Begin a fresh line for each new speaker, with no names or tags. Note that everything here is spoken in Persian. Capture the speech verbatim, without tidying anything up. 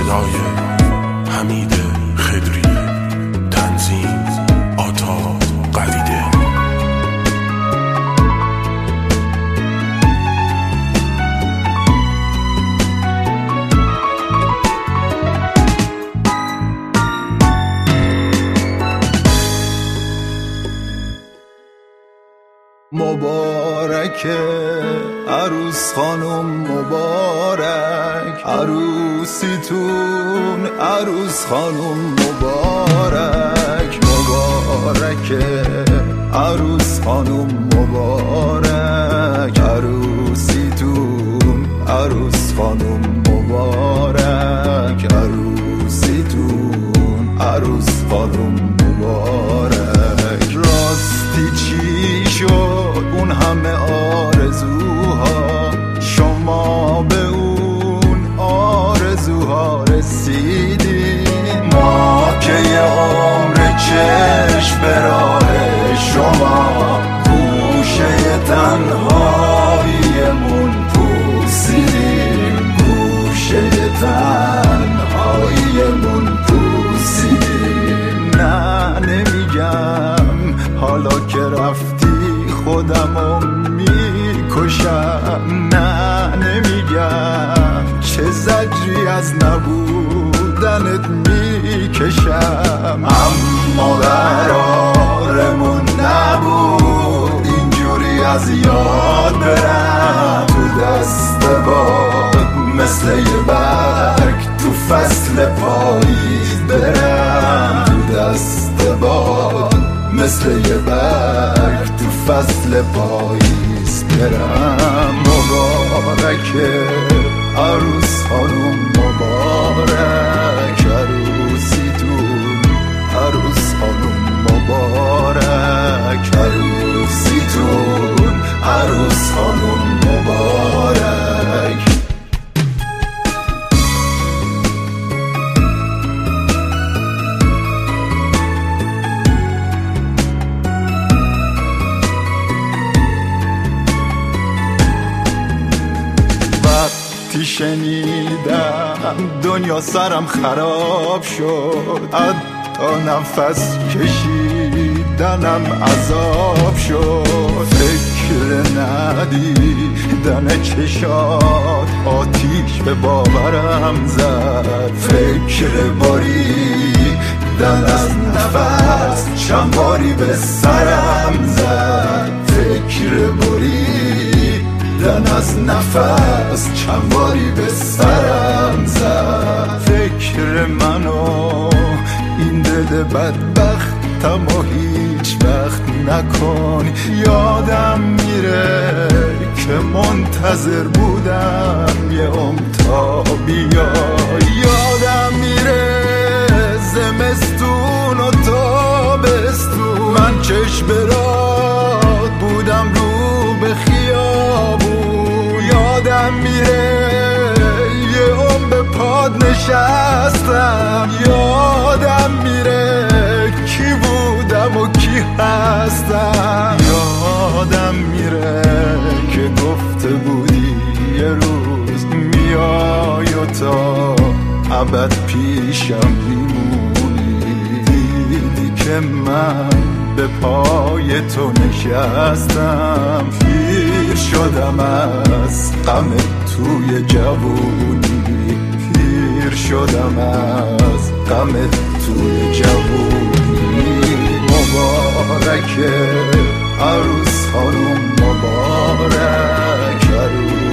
صدای حمید خضری، تنظیم آتا قویده.
مبارکه عروس خانم، مبارک عروسیتون، عروس خانم مبارک. مبارکه عروس خانم، مبارک عروسیتون، عروس خانم مبارک عروسیتون، عروس خانم مبارک. راستی چی شد اون همه آرزوها، شما به اون آرزوها رسیدین؟ ما که یه عمر چشم به راه شما، گوشه تنهاییمون پوسیدیم، گوشه تنهاییمون پوسیدیم. نه نمیگم حالا که رفتی خودمو میکشم، نه نمیگم چه زجری از نبودنت میکشم، اما قرارمون نبود اینجوری از یاد برم. تو دست باد مثل یه برگ تو فصل پاییز برم، تو دست باد مثل یه برگ تو فصل پاییز برم. مبارکه عروس خانم، مبارک عروسیتون، عروس خانم مبارک عروسیتون، عروس خانم مبارک. وقتی شنیدم دنیا سرم خراب شد، حتی نفس کشیدنم عذاب شد. فکر ندیدن چشات آتیش به باورم زد، فکر بریدن از نفس چند باری به سرم زد، فکر بریدن از نفس چند باری به سرم زد. فکر منو این دل بدبختم و هیچ وقت نکن، یادم میره که منتظر بودم یه عمر تا بیا، یادم میره زمستون و تابستون من چشم برات بودم رو به خیابون، یادم میره یه عمر به پاد نشستم، یادم میره کی بودم و کی هستم، یادم میره که گفته بودی یه روز میای و تا ابد پیشم میمونی. دیدی که من به پای تو نشستم، پیر شدم از غم توی جوونی، پیر شدم از غم توی جوونی. مبارکه عروس خانم، مبارک عروس